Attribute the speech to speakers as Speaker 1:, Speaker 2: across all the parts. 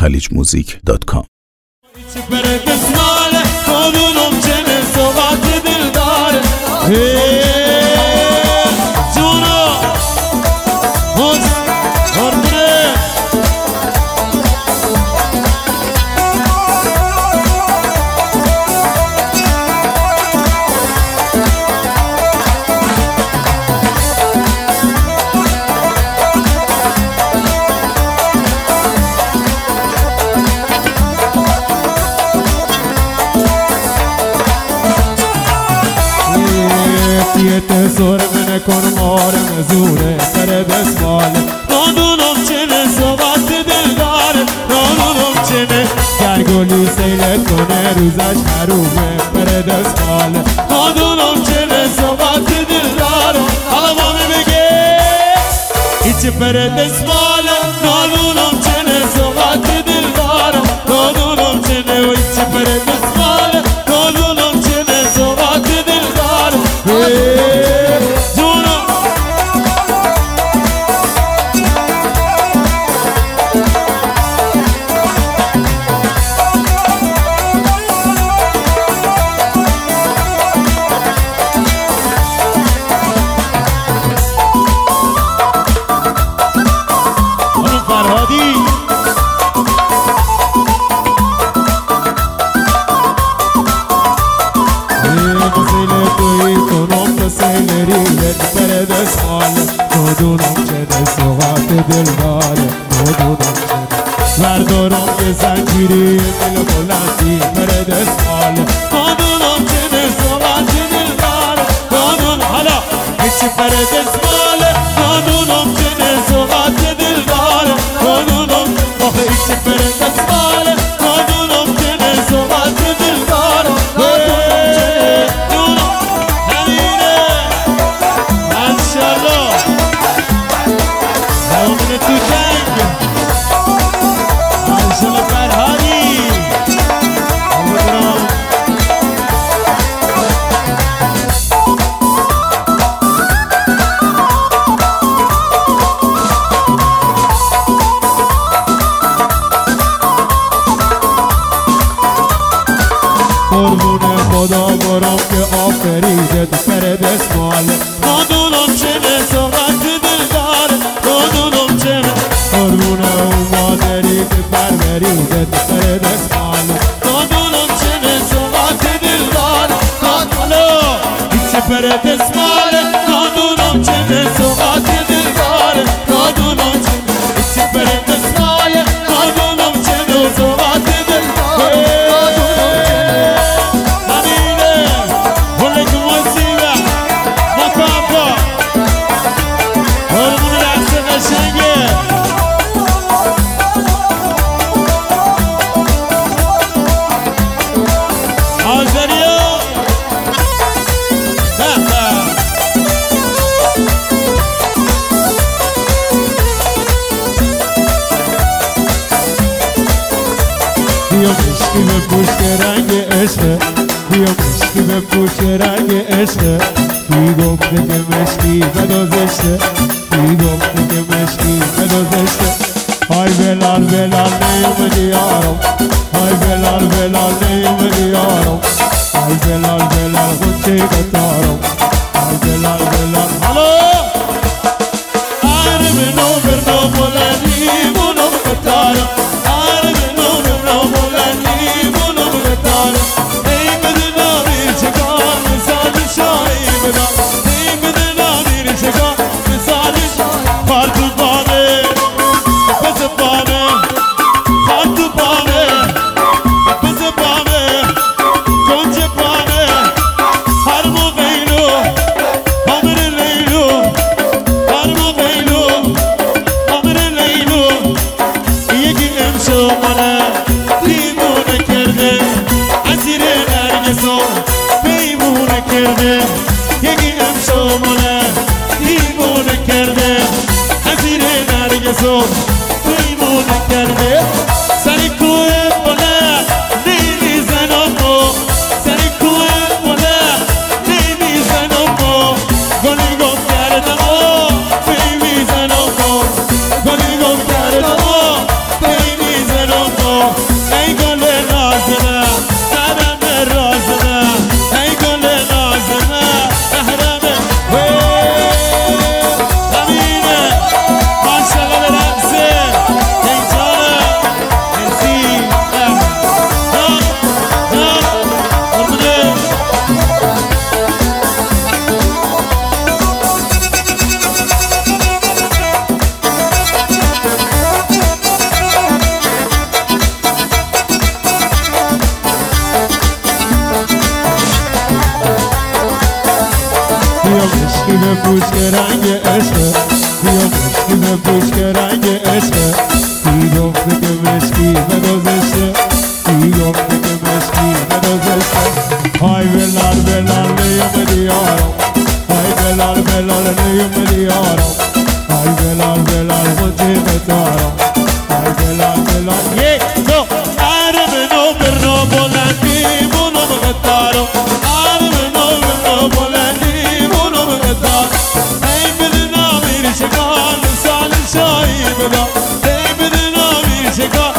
Speaker 1: khalichmusic.com.
Speaker 2: یه تزور من کنمار مزوره سر دستمال نادونم چنه صحبت دلداره نادونم چنه گرگولی سیله کنه روزش حرومه پر دستمال نادونم چنه صحبت دلداره حالا با می بگه ایچه پر دستمال نادونم چنه صحبت دلداره نادونم چنه و ایچه پر دستمال نادونم چنه صحبت دلداره نادونم چنه صحبت دلداره نادونم چنه بردارم که زنجیری دل بلندی پر دستمال نادونم چنه صحبت دلداره نادونم حالا هیچی پر دستمال نادونم چنه صحبت دلداره نادونم آخه هیچی پر دستمال نادونم چنه صحبت دلداره نادونم چنه همینه ماشاءالله تو جنگ عاشق فرهادی قربون خدا برام که آفریدت پر دستمال نادونم چنه صحبت دلداره نادونم چنه قربون اون مادری که پروریدت پر دستمال نادونم چنه صحبت دلداره نادونم هیچ پر دستمال نادونم چنه صحبت دلداره نادونم چنه هیچ پر دستمال نادونم چنه صحبت دلداره مشکی به پوش رنگ عشقه بیا مشکی به پوش رنگ عشقه توی گفته که مشکی بدازشته توی گفته که مشکی بدازشته های بلال بلال نیومدی یارم های بلال بلال نیومدی یارم های بلال بلال خونچه کتارم های بلال بلال حالا آره منو برنو بلندی منو کتارم یکی امشامونه دیوونه کرده اسیر نرگسون دیوونه کرده سری کوه بلند نمیزن آقا سری کوه بلند نمیزن آقا گلی گم کردم نمیزن آقا گلی گم کردم نمیزن آقا بیا مشکی بپوش که رنگ عشقه بیا مشکی بپوش که رنگ عشقه کی گفته که مشکی بدازشه کی گفته که مشکی بدازشه های بلال بلال نیوم دیارم های بلال بلال نیوم دیارم های بلال بلال منجی بتارم های بلال بلال یک دو عرب نو برنو بلندی منو بغدارم عرب نو برنو بلندی منو بغدارم ای بدنا میر شکار سال شایی بدا ای بدنا میر شکار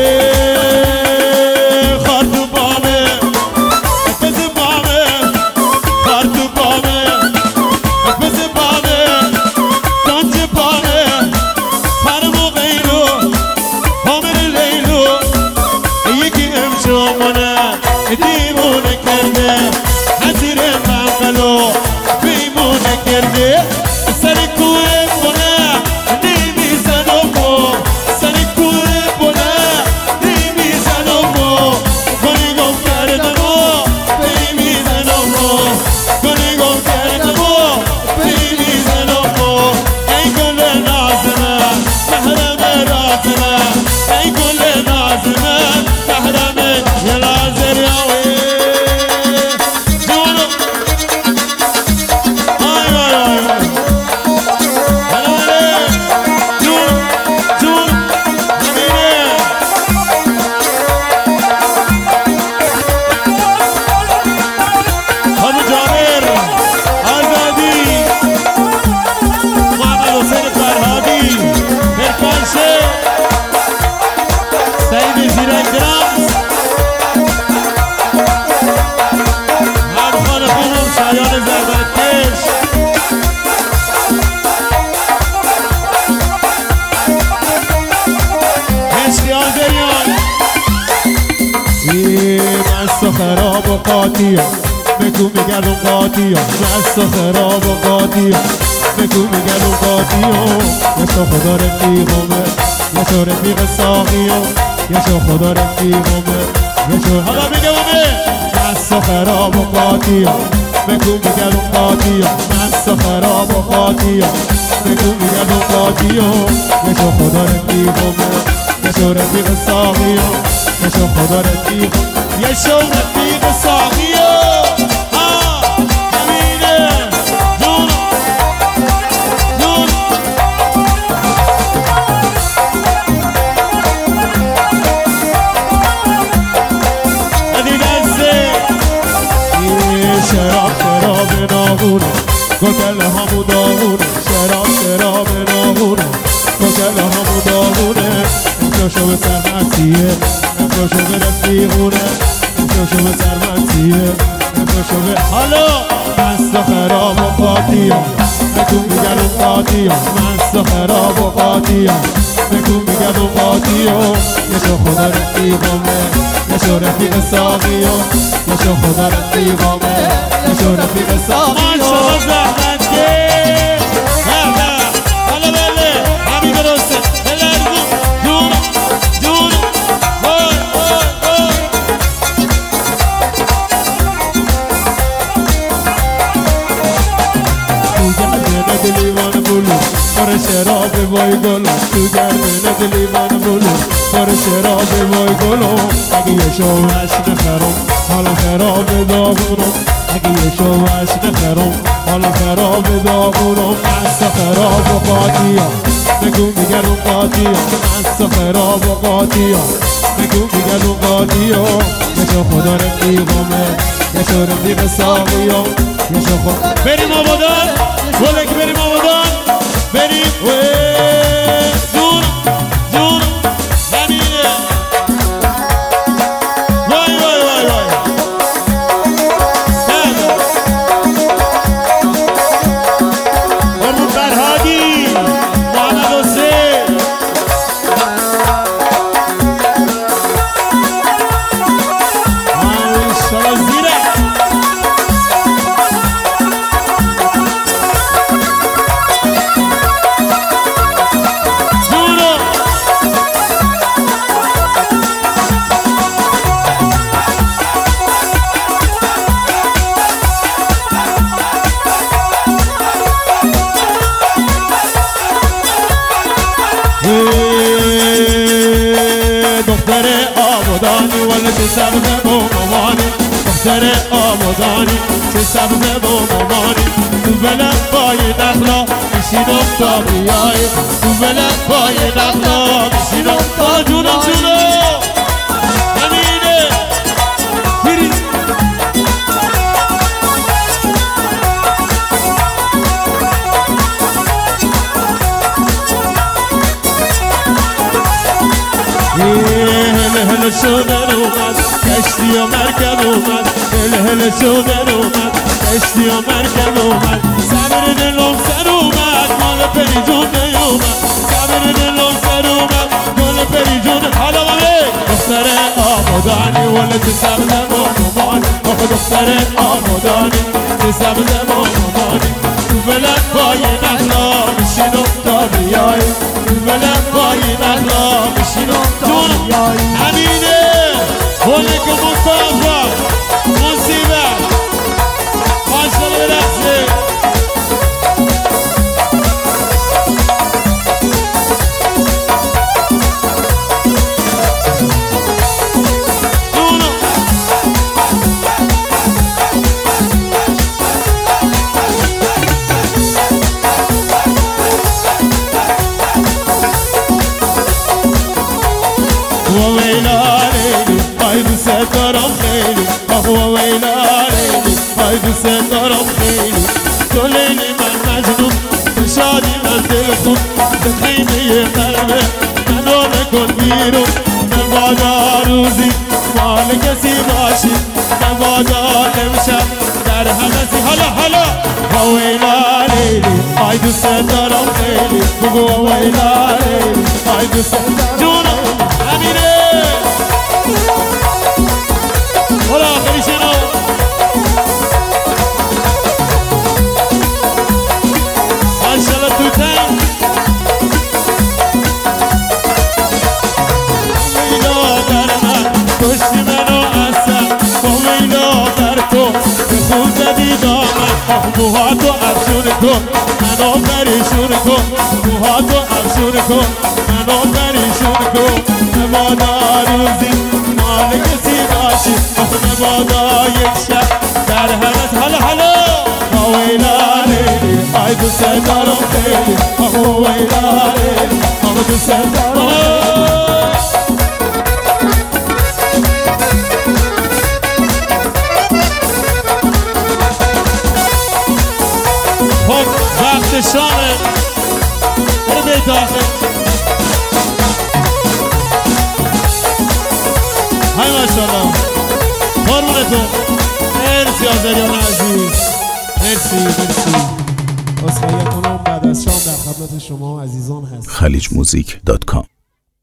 Speaker 2: خارتو بامه افز بامه خارتو بامه افز بامه دانج بامه پرمو غیرو همه لیلو یکی امشامونه دیمونه کرده نزیر منقلو بیمونه کرده سر کوه بونه نیمیزن و بو سر کوه بونه نیمیزن و بو گلی گم کردم و بیمیزن و بو گلی گم کردم و بیمیزن و بو ای گل نازمه محرم رازمه ای گل نازمه محرم یلازر یاوی جوانو آی آی آی آی هلاله جون جون زمینه خانم جابر آزادی محمد حسین فرهادی برکانشه سعید زیرک درامز همخان خوبم شایان زربتکش عشقی آزریان مست و خراب و قاطیم بگو میگردم قاطیم مست و خراب و قاطیم بگو میگردم قاطیم یشو خدا رفیقمه یشو رفیق ساقیم یشو خدا رفیقمه یشو حالا بگمه مست و خراب و قاطیم بگو میگردم قاطیم مست و خراب و قاطیم بگو میگردم قاطیم یشو خدا رفیقمه یشو رفیق ساقیم یشو خدا رفیق یشو رفیق ساقیم امینه جون جون شراب شراب ناغونه گل همو داغونه شراب شراب ناغونه گل همو داغونه امشاشو به سرمتیه امشاشو به رفیقونه امشاشو به سرمتیه امشاشو به حالا مست و خراب و قاطیم بگو میگردم قاطیم مست و خراب و قاطیم بگو میگردم قاطیم یشو خدا رفیقمه یشو رفیق ساقیم یشو خدا رفیقمه یشو رفیق ساقیم ماشا زحمت کش حالا بله همین درسته بلرزون جون جون وای وای وای تو گردن لیوان بلو پر شراب وای گلو تو گردن لیوان بلو پر شراب وای گلو اگه یه شوهش نخرم حالا خراب داغونم اگه یه شوهش نخرم حالا خراب داغونم مست خراب و قاطیم بگو میگردم قاطیم مست خراب و قاطیم بگو میگردم قاطیم یشو خدا رفیقمه یشو رفیق ساقیم یشو خدا بریم آبادان ولک بریم آبادان بریم جون جون زمینه وای وای وای وای مرمون فرهادی محمد حسین ماشالله زیره دختر آبادانی ولی چه سبزه و مامانی دختر آبادانی چه سبزه و مامانی تو بلد پای نخلا میشینم تا بیایی تو بلد پای نخلا میشینم تا جونم همینه بیری هله هله شدن اومد کشتی و مرکب اومد هله هله شدن اومد کشتی و مرکب اومد صبر دلم سر اومد مال پری جون نیومد صبر دلم سر اومد مال پری جون حالا بگه دختر آبادانی ولی چه سبزه و مامانی دختر آبادانی چه سبزه و مامانی تو بلد پای نخلا میشینم تا بیایی تو بلد پای نخلا میشینم تا بیایی همینه ولی که مصطفی مصیبه ماشاءالله برقصه وویلانی ای دوست دارم خیلی وویلانی ای دوست دارم خیلی تو لیلی من مجنون تو شادی من دلخون تو خیمه قلبه منو نکن بیرون مبادا روزی مال کسی باشی مبادا امشب در حدثی حالا وویلانی ای دوست دارم خیلی وویلانی ای دوست جونم همینه حالا آخری شنو ماشاءالله تو تن ویلا بر من کشتی منو اصلا با ویلا بر تو خون زدی دامن موهاتو افشون کن منو پریشون کن موهاتو افشون کن منو پریشون کن مبادا روزی مال کسی باشی مبادا یک شب در حرس حالا وویلانی ای دوست دارم خیلی وویلانی ای دوست دارم خب وقت شامه برو بیت آخر های ماشاءالله قربونتون مرسی آذریان عزیز مرسی عذرخواهی کنم بعد از شام در خدمت شما عزیزان هست
Speaker 1: خلیجmusic.com